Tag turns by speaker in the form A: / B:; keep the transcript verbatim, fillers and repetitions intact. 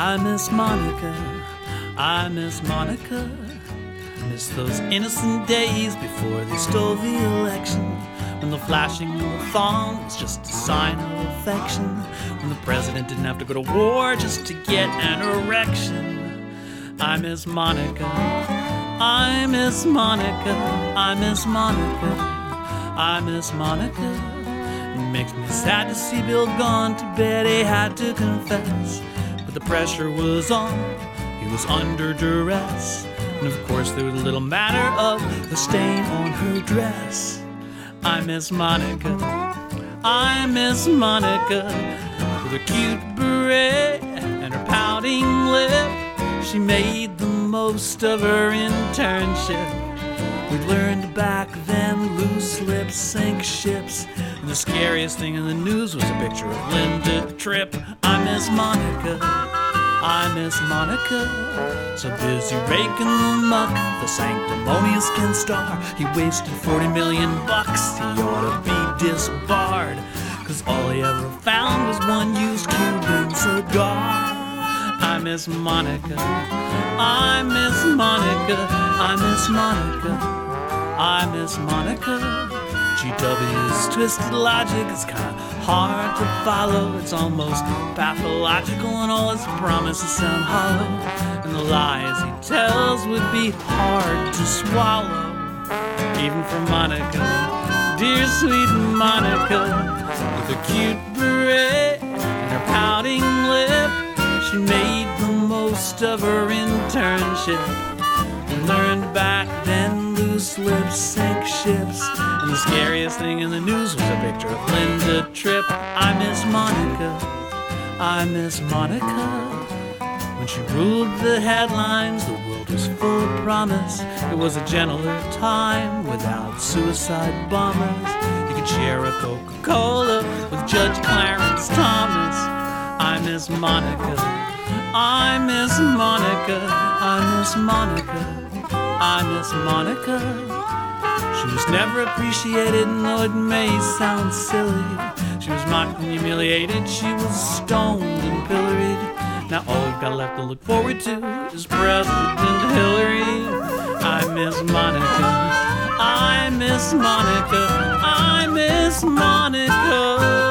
A: I miss Monica, I miss Monica. Miss those innocent days before they stole the election, when the flashing of the thong was just a sign of affection, when the president didn't have to go to war just to get an erection. I miss Monica, I miss Monica, I miss Monica, I miss Monica. It makes me sad to see Bill gone to bed, he had to confess, but the pressure was on, he was under duress. And of course there was a little matter of the stain on her dress. I miss Monica, I miss Monica, with her cute beret and her pouting lip. She made the most of her internship. We learned back then loose lips sink ships, and the scariest thing in the news was a picture of Linda Tripp. I miss Monica, I miss Monica, so busy raking the muck, the sanctimonious Ken Starr. He wasted forty million bucks, he ought to be disbarred, cause all he ever found was one used Cuban cigar. I miss Monica, I miss Monica, I miss Monica, I miss Monica. G W's twisted logic is kinda hard to follow. It's almost pathological and all his promises sound hollow, and the lies he tells would be hard to swallow, even for Monica, dear sweet Monica, with her cute beret and her pouting lip. She made the most of her internship and learned back then loose lips sank ships, and the scariest thing in the news was a picture of Linda Tripp. I miss Monica, I miss Monica. When she ruled the headlines, the world was full of promise. It was a gentler time without suicide bombers. You could share a Coca-Cola with Judge Clarence Thomas. I miss Monica, I miss Monica, I miss Monica, I miss Monica. She was never appreciated, and though it may sound silly, she was mocked and humiliated, she was stoned and pilloried. Now all we've got left to look forward to is President Hillary. I miss Monica, I miss Monica, I miss Monica.